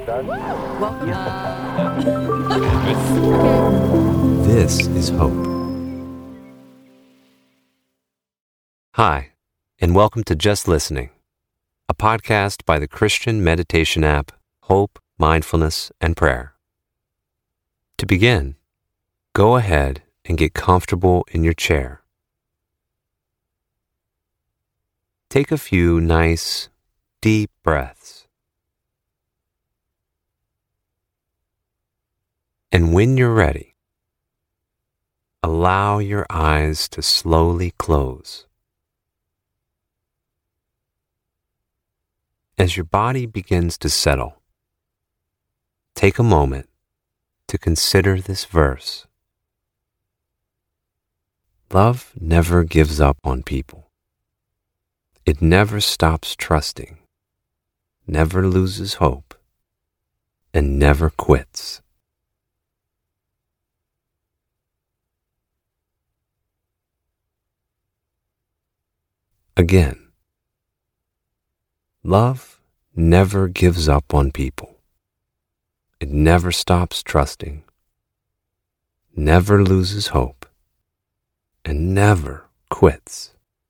Welcome. This is Hope. Hi, and welcome to Just Listening, a podcast by the Christian meditation app Hope, Mindfulness, and Prayer. To begin, go ahead and get comfortable in your chair. Take a few nice, deep breaths. And when you're ready, allow your eyes to slowly close. As your body begins to settle, take a moment to consider this verse. Love never gives up on people. It never stops trusting, never loses hope, and never quits. Again, love never gives up on people. It never stops trusting, never loses hope, and never quits.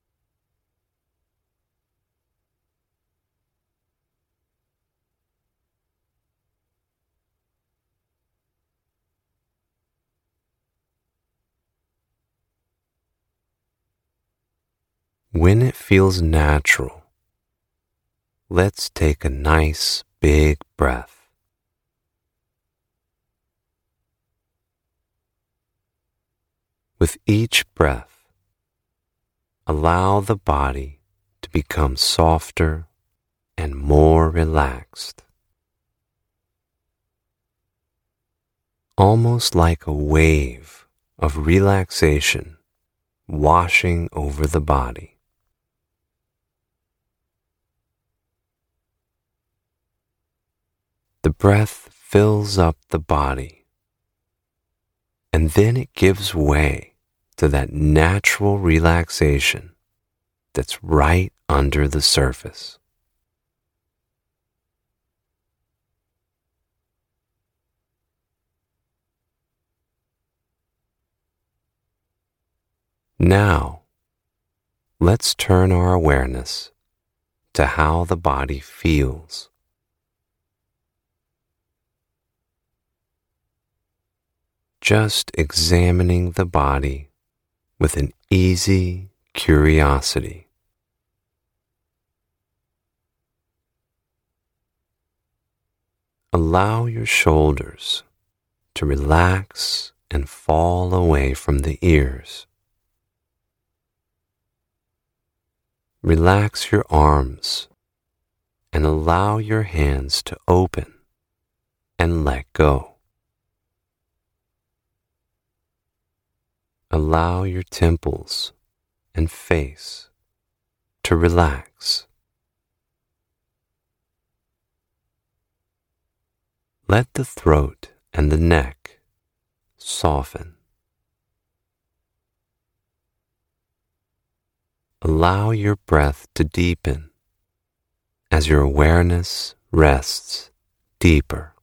When it feels natural, let's take a nice big breath. With each breath, allow the body to become softer and more relaxed, almost like a wave of relaxation washing over the body. The breath fills up the body, and then it gives way to that natural relaxation that's right under the surface. Now, let's turn our awareness to how the body feels. Just examining the body with an easy curiosity. Allow your shoulders to relax and fall away from the ears. Relax your arms and allow your hands to open and let go. Allow your temples and face to relax. Let the throat and the neck soften. Allow your breath to deepen as your awareness rests deeper.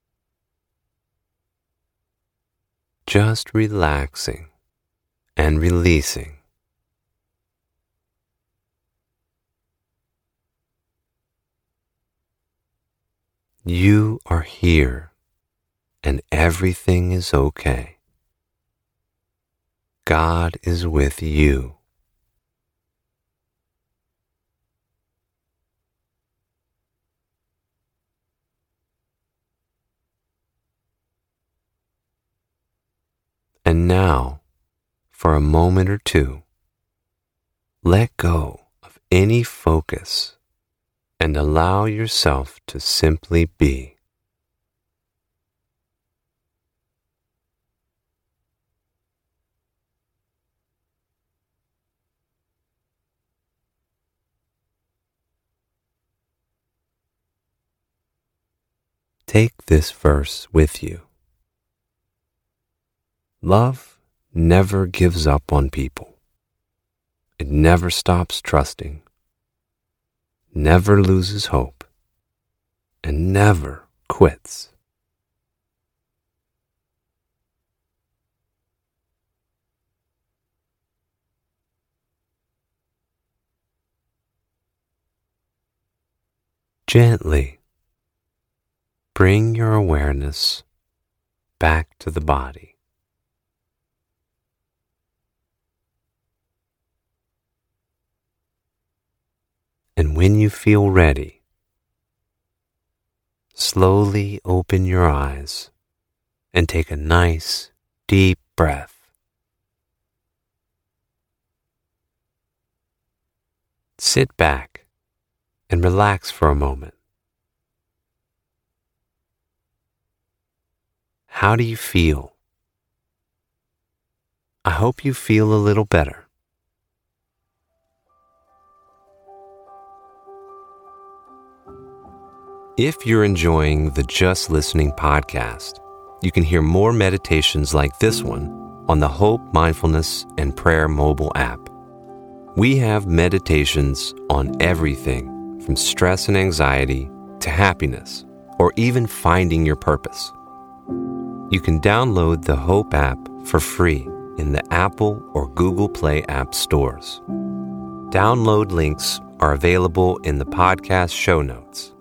Just relaxing and releasing. You are here and everything is okay. God is with you. And now, for a moment or two, let go of any focus and allow yourself to simply be. Take this verse with you. Love never gives up on people. It never stops trusting, never loses hope, and never quits. Gently bring your awareness back to the body. And when you feel ready, slowly open your eyes and take a nice, deep breath. Sit back and relax for a moment. How do you feel? I hope you feel a little better. If you're enjoying the Just Listening podcast, you can hear more meditations like this one on the Hope, Mindfulness, and Prayer mobile app. We have meditations on everything from stress and anxiety to happiness, or even finding your purpose. You can download the Hope app for free in the Apple or Google Play app stores. Download links are available in the podcast show notes.